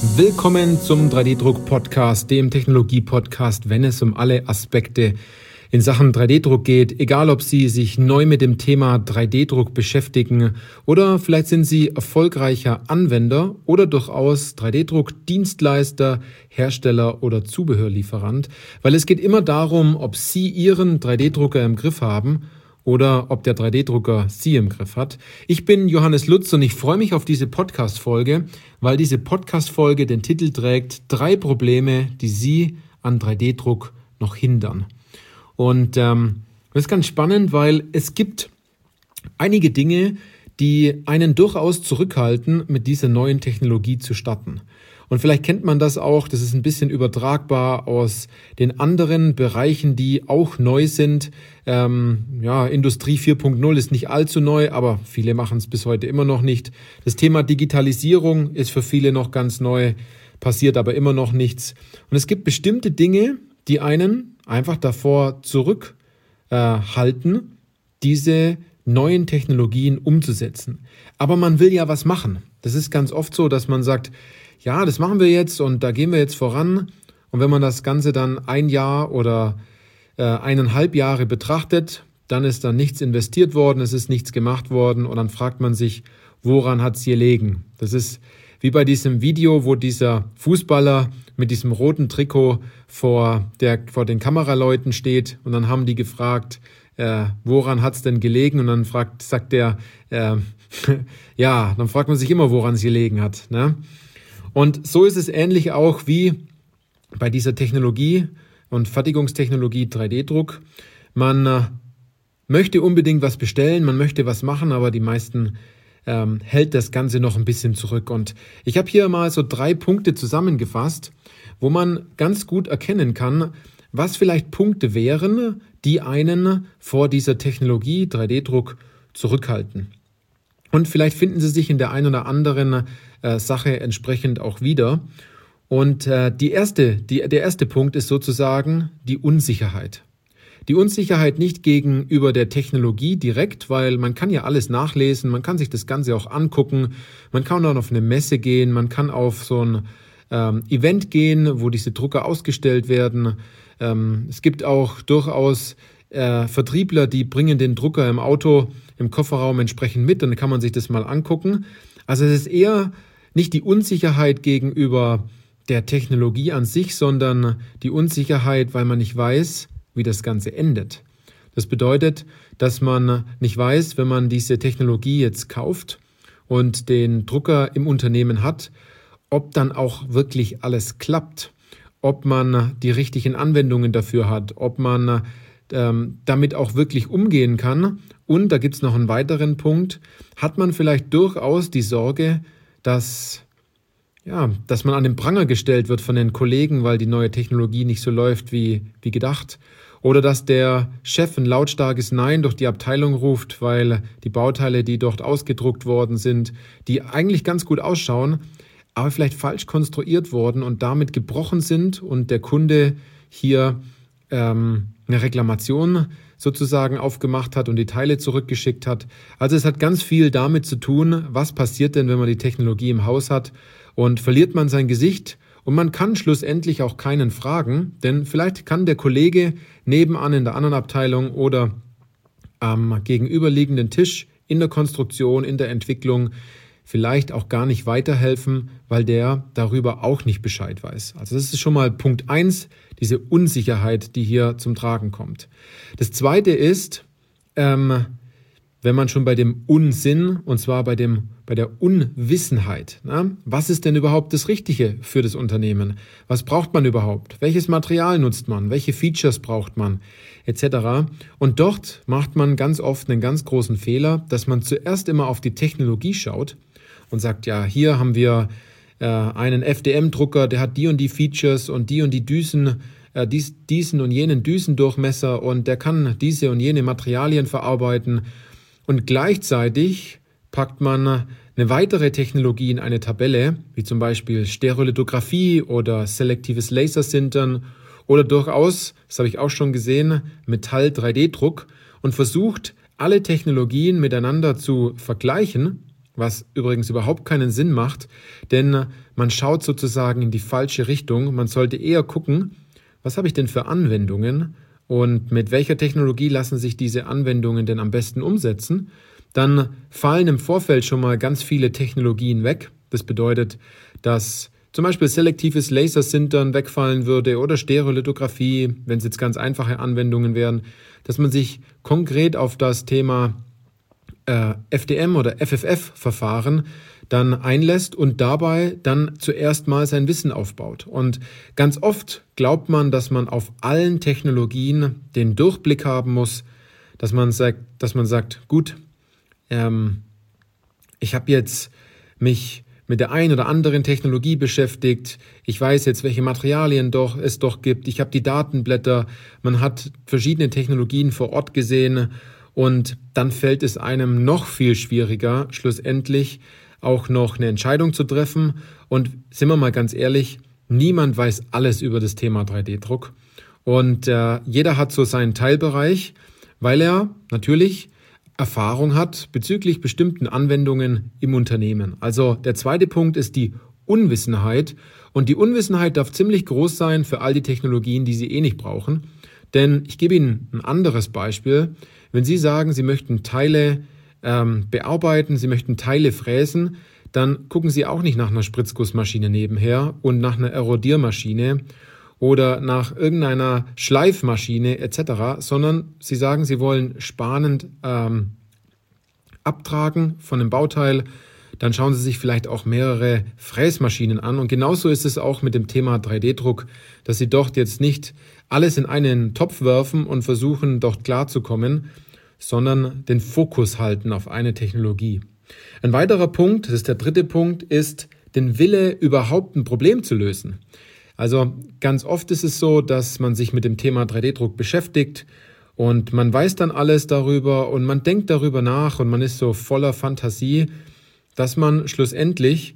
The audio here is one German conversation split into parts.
Willkommen zum 3D-Druck-Podcast, dem Technologie-Podcast, wenn es um alle Aspekte in Sachen 3D-Druck geht. Egal, ob Sie sich neu mit dem Thema 3D-Druck beschäftigen oder vielleicht sind Sie erfolgreicher Anwender oder durchaus 3D-Druck-Dienstleister, Hersteller oder Zubehörlieferant. Weil es geht immer darum, ob Sie Ihren 3D-Drucker im Griff haben oder ob der 3D-Drucker Sie im Griff hat. Ich bin Johannes Lutz und ich freue mich auf diese Podcast-Folge, weil diese Podcast-Folge den Titel trägt: 3 Probleme, die Sie an 3D-Druck noch hindern. Und das ist ganz spannend, weil es gibt einige Dinge, die einen durchaus zurückhalten, mit dieser neuen Technologie zu starten. Und vielleicht kennt man das auch, das ist ein bisschen übertragbar aus den anderen Bereichen, die auch neu sind. Industrie 4.0 ist nicht allzu neu, aber viele machen es bis heute immer noch nicht. Das Thema Digitalisierung ist für viele noch ganz neu, passiert aber immer noch nichts. Und es gibt bestimmte Dinge, die einen einfach davor zurückhalten, diese neuen Technologien umzusetzen. Aber man will ja was machen. Das ist ganz oft so, dass man sagt, ja, das machen wir jetzt und da gehen wir jetzt voran. Und wenn man das Ganze dann 1 Jahr oder 1,5 Jahre betrachtet, dann ist da nichts investiert worden, es ist nichts gemacht worden und dann fragt man sich, woran hat es gelegen? Das ist wie bei diesem Video, wo dieser Fußballer mit diesem roten Trikot vor den Kameraleuten steht und dann haben die gefragt, woran hat es denn gelegen? Und dann sagt der, ja, dann fragt man sich immer, woran es gelegen hat, ne? Und so ist es ähnlich auch wie bei dieser Technologie und Fertigungstechnologie 3D-Druck. Man möchte unbedingt was bestellen, man möchte was machen, aber die meisten hält das Ganze noch ein bisschen zurück. Und ich habe hier mal so 3 Punkte zusammengefasst, wo man ganz gut erkennen kann, was vielleicht Punkte wären, die einen vor dieser Technologie 3D-Druck zurückhalten. Und vielleicht finden Sie sich in der einen oder anderen Sache entsprechend auch wieder. Und der erste Punkt ist sozusagen die Unsicherheit. Die Unsicherheit nicht gegenüber der Technologie direkt, weil man kann ja alles nachlesen, man kann sich das Ganze auch angucken, man kann auch auf eine Messe gehen, man kann auf so ein Event gehen, wo diese Drucker ausgestellt werden. Es gibt auch durchaus Vertriebler, die bringen den Drucker im Auto, im Kofferraum entsprechend mit, dann kann man sich das mal angucken. Also es ist eher nicht die Unsicherheit gegenüber der Technologie an sich, sondern die Unsicherheit, weil man nicht weiß, wie das Ganze endet. Das bedeutet, dass man nicht weiß, wenn man diese Technologie jetzt kauft und den Drucker im Unternehmen hat, ob dann auch wirklich alles klappt, ob man die richtigen Anwendungen dafür hat, ob man damit auch wirklich umgehen kann. Und da gibt es noch einen weiteren Punkt, hat man vielleicht durchaus die Sorge, dass man an den Pranger gestellt wird von den Kollegen, weil die neue Technologie nicht so läuft wie gedacht. Oder dass der Chef ein lautstarkes Nein durch die Abteilung ruft, weil die Bauteile, die dort ausgedruckt worden sind, die eigentlich ganz gut ausschauen, aber vielleicht falsch konstruiert worden und damit gebrochen sind und der Kunde hier eine Reklamation sozusagen aufgemacht hat und die Teile zurückgeschickt hat. Also es hat ganz viel damit zu tun, was passiert denn, wenn man die Technologie im Haus hat und verliert man sein Gesicht und man kann schlussendlich auch keinen fragen, denn vielleicht kann der Kollege nebenan in der anderen Abteilung oder am gegenüberliegenden Tisch in der Konstruktion, in der Entwicklung vielleicht auch gar nicht weiterhelfen, weil der darüber auch nicht Bescheid weiß. Also das ist schon mal Punkt 1, diese Unsicherheit, die hier zum Tragen kommt. Das Zweite ist, wenn man schon bei dem Unsinn, und zwar bei der Unwissenheit, was ist denn überhaupt das Richtige für das Unternehmen? Was braucht man überhaupt? Welches Material nutzt man? Welche Features braucht man? Etc. Und dort macht man ganz oft einen ganz großen Fehler, dass man zuerst immer auf die Technologie schaut und sagt, ja, hier haben wir einen FDM-Drucker, der hat die und die Features und die Düsen, diesen und jenen Düsendurchmesser und der kann diese und jene Materialien verarbeiten. Und gleichzeitig packt man eine weitere Technologie in eine Tabelle, wie zum Beispiel Stereolithografie oder selektives Lasersintern oder durchaus, das habe ich auch schon gesehen, Metall-3D-Druck und versucht, alle Technologien miteinander zu vergleichen was übrigens überhaupt keinen Sinn macht, denn man schaut sozusagen in die falsche Richtung. Man sollte eher gucken, was habe ich denn für Anwendungen und mit welcher Technologie lassen sich diese Anwendungen denn am besten umsetzen. Dann fallen im Vorfeld schon mal ganz viele Technologien weg. Das bedeutet, dass zum Beispiel selektives Lasersintern wegfallen würde oder Stereolithografie, wenn es jetzt ganz einfache Anwendungen wären, dass man sich konkret auf das Thema FDM oder FFF-Verfahren dann einlässt und dabei dann zuerst mal sein Wissen aufbaut. Und ganz oft glaubt man, dass man auf allen Technologien den Durchblick haben muss, dass man sagt, gut, ich habe jetzt mich mit der einen oder anderen Technologie beschäftigt. Ich weiß jetzt, welche Materialien es gibt. Ich habe die Datenblätter. Man hat verschiedene Technologien vor Ort gesehen. Und dann fällt es einem noch viel schwieriger, schlussendlich auch noch eine Entscheidung zu treffen. Und sind wir mal ganz ehrlich, niemand weiß alles über das Thema 3D-Druck. Und jeder hat so seinen Teilbereich, weil er natürlich Erfahrung hat bezüglich bestimmten Anwendungen im Unternehmen. Also der zweite Punkt ist die Unwissenheit. Und die Unwissenheit darf ziemlich groß sein für all die Technologien, die Sie nicht brauchen. Denn ich gebe Ihnen ein anderes Beispiel. Wenn Sie sagen, Sie möchten Teile bearbeiten, Sie möchten Teile fräsen, dann gucken Sie auch nicht nach einer Spritzgussmaschine nebenher und nach einer Erodiermaschine oder nach irgendeiner Schleifmaschine etc., sondern Sie sagen, Sie wollen spanend abtragen von einem Bauteil, dann schauen Sie sich vielleicht auch mehrere Fräsmaschinen an. Und genauso ist es auch mit dem Thema 3D-Druck, dass Sie dort jetzt nicht alles in einen Topf werfen und versuchen, dort klarzukommen, sondern den Fokus halten auf eine Technologie. Ein weiterer Punkt, das ist der dritte Punkt, ist den Wille, überhaupt ein Problem zu lösen. Also ganz oft ist es so, dass man sich mit dem Thema 3D-Druck beschäftigt und man weiß dann alles darüber und man denkt darüber nach und man ist so voller Fantasie, dass man schlussendlich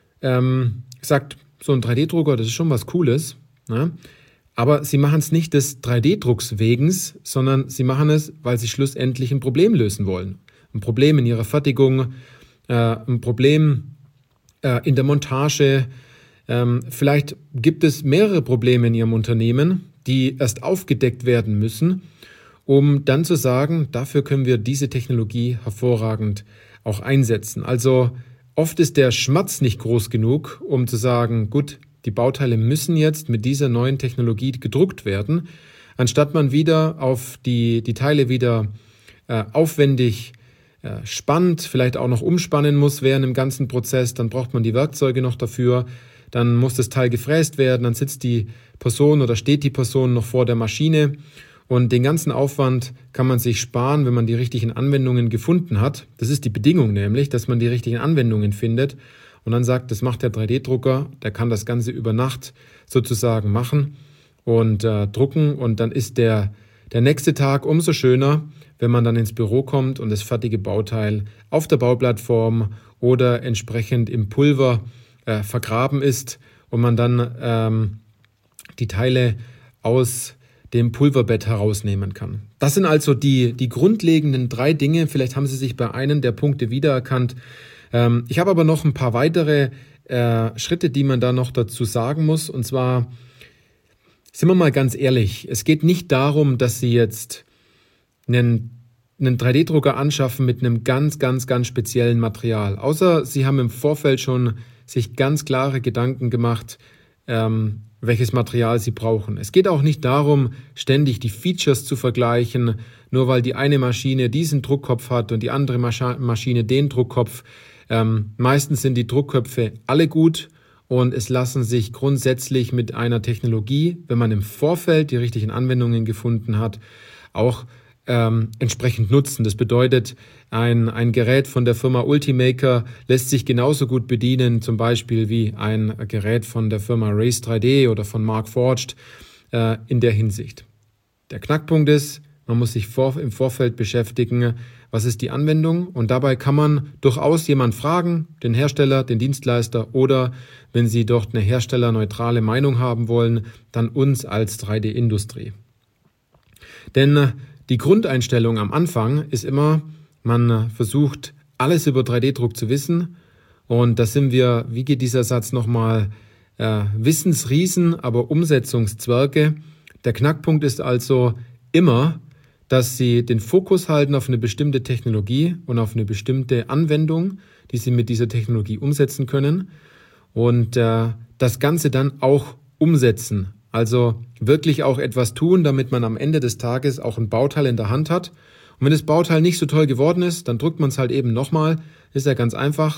sagt, so ein 3D-Drucker, das ist schon was Cooles, ne? Aber sie machen es nicht des 3D-Drucks wegen, sondern sie machen es, weil sie schlussendlich ein Problem lösen wollen. Ein Problem in ihrer Fertigung, ein Problem in der Montage. Vielleicht gibt es mehrere Probleme in Ihrem Unternehmen, die erst aufgedeckt werden müssen, um dann zu sagen, dafür können wir diese Technologie hervorragend auch einsetzen. Also oft ist der Schmerz nicht groß genug, um zu sagen, gut, die Bauteile müssen jetzt mit dieser neuen Technologie gedruckt werden, anstatt man wieder auf die Teile wieder aufwendig spannt, vielleicht auch noch umspannen muss während dem ganzen Prozess, dann braucht man die Werkzeuge noch dafür, dann muss das Teil gefräst werden, dann sitzt die Person oder steht die Person noch vor der Maschine und den ganzen Aufwand kann man sich sparen, wenn man die richtigen Anwendungen gefunden hat. Das ist die Bedingung nämlich, dass man die richtigen Anwendungen findet. Und dann sagt, das macht der 3D-Drucker, der kann das Ganze über Nacht sozusagen machen und drucken. Und dann ist der nächste Tag umso schöner, wenn man dann ins Büro kommt und das fertige Bauteil auf der Bauplattform oder entsprechend im Pulver vergraben ist und man dann die Teile aus dem Pulverbett herausnehmen kann. Das sind also die grundlegenden 3 Dinge. Vielleicht haben Sie sich bei einem der Punkte wiedererkannt. Ich habe aber noch ein paar weitere Schritte, die man da noch dazu sagen muss. Und zwar, sind wir mal ganz ehrlich, es geht nicht darum, dass Sie jetzt einen 3D-Drucker anschaffen mit einem ganz, ganz, ganz speziellen Material. Außer Sie haben im Vorfeld schon sich ganz klare Gedanken gemacht, welches Material Sie brauchen. Es geht auch nicht darum, ständig die Features zu vergleichen, nur weil die eine Maschine diesen Druckkopf hat und die andere Maschine den Druckkopf. Meistens sind die Druckköpfe alle gut und es lassen sich grundsätzlich mit einer Technologie, wenn man im Vorfeld die richtigen Anwendungen gefunden hat, auch entsprechend nutzen. Das bedeutet, ein Gerät von der Firma Ultimaker lässt sich genauso gut bedienen, zum Beispiel wie ein Gerät von der Firma Race 3D oder von Markforged in der Hinsicht. Der Knackpunkt ist, man muss sich im Vorfeld beschäftigen, was ist die Anwendung, und dabei kann man durchaus jemand fragen, den Hersteller, den Dienstleister, oder wenn Sie dort eine herstellerneutrale Meinung haben wollen, dann uns als 3D-Industrie. Denn die Grundeinstellung am Anfang ist immer, man versucht alles über 3D-Druck zu wissen. Und da sind wir, wie geht dieser Satz nochmal, Wissensriesen, aber Umsetzungszwerge. Der Knackpunkt ist also immer, dass Sie den Fokus halten auf eine bestimmte Technologie und auf eine bestimmte Anwendung, die Sie mit dieser Technologie umsetzen können und das Ganze dann auch umsetzen. Also wirklich auch etwas tun, damit man am Ende des Tages auch ein Bauteil in der Hand hat. Und wenn das Bauteil nicht so toll geworden ist, dann drückt man es halt eben nochmal. Ist ja ganz einfach.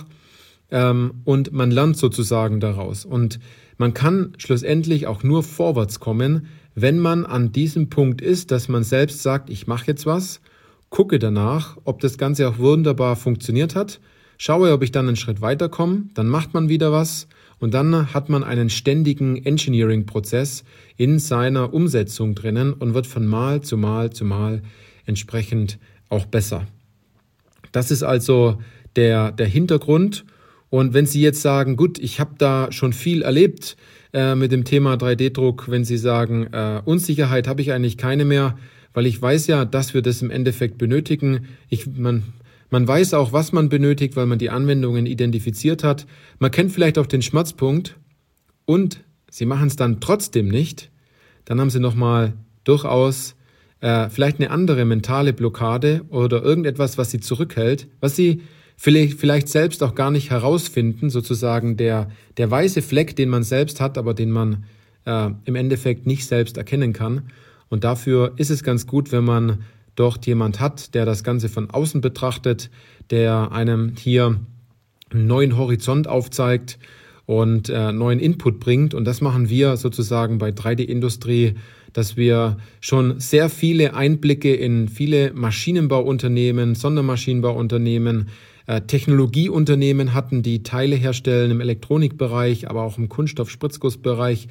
Und man lernt sozusagen daraus. Und man kann schlussendlich auch nur vorwärts kommen, wenn man an diesem Punkt ist, dass man selbst sagt, ich mache jetzt was, gucke danach, ob das Ganze auch wunderbar funktioniert hat, schaue, ob ich dann einen Schritt weiterkomme, dann macht man wieder was und dann hat man einen ständigen Engineering-Prozess in seiner Umsetzung drinnen und wird von Mal zu Mal zu Mal entsprechend auch besser. Das ist also der Hintergrund. Und wenn Sie jetzt sagen, gut, ich habe da schon viel erlebt mit dem Thema 3D-Druck, wenn Sie sagen, Unsicherheit habe ich eigentlich keine mehr, weil ich weiß ja, dass wir das im Endeffekt benötigen. Man weiß auch, was man benötigt, weil man die Anwendungen identifiziert hat. Man kennt vielleicht auch den Schmerzpunkt und Sie machen es dann trotzdem nicht. Dann haben Sie nochmal durchaus vielleicht eine andere mentale Blockade oder irgendetwas, was Sie zurückhält, was Sie vielleicht selbst auch gar nicht herausfinden, sozusagen der weiße Fleck, den man selbst hat, aber den man im Endeffekt nicht selbst erkennen kann. Und dafür ist es ganz gut, wenn man dort jemand hat, der das Ganze von außen betrachtet, der einem hier einen neuen Horizont aufzeigt und neuen Input bringt. Und das machen wir sozusagen bei 3D-Industrie, dass wir schon sehr viele Einblicke in viele Maschinenbauunternehmen, Sondermaschinenbauunternehmen, Technologieunternehmen hatten, die Teile herstellen im Elektronikbereich, aber auch im Kunststoff-Spritzgussbereich.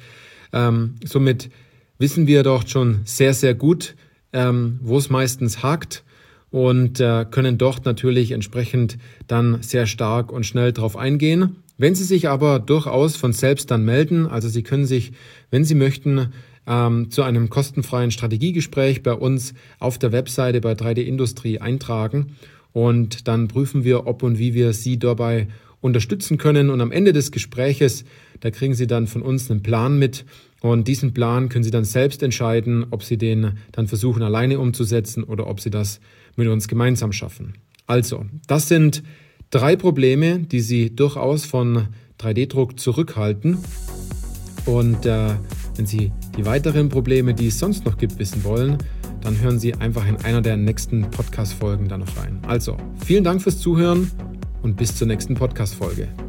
Somit wissen wir dort schon sehr, sehr gut, wo es meistens hakt und können dort natürlich entsprechend dann sehr stark und schnell drauf eingehen. Wenn Sie sich aber durchaus von selbst dann melden, also Sie können sich, wenn Sie möchten, zu einem kostenfreien Strategiegespräch bei uns auf der Webseite bei 3D-Industrie eintragen. Und dann prüfen wir, ob und wie wir Sie dabei unterstützen können. Und am Ende des Gespräches, da kriegen Sie dann von uns einen Plan mit. Und diesen Plan können Sie dann selbst entscheiden, ob Sie den dann versuchen, alleine umzusetzen oder ob Sie das mit uns gemeinsam schaffen. Also, das sind 3 Probleme, die Sie durchaus von 3D-Druck zurückhalten. Und wenn Sie die weiteren Probleme, die es sonst noch gibt, wissen wollen, dann hören Sie einfach in einer der nächsten Podcast-Folgen da noch rein. Also, vielen Dank fürs Zuhören und bis zur nächsten Podcast-Folge.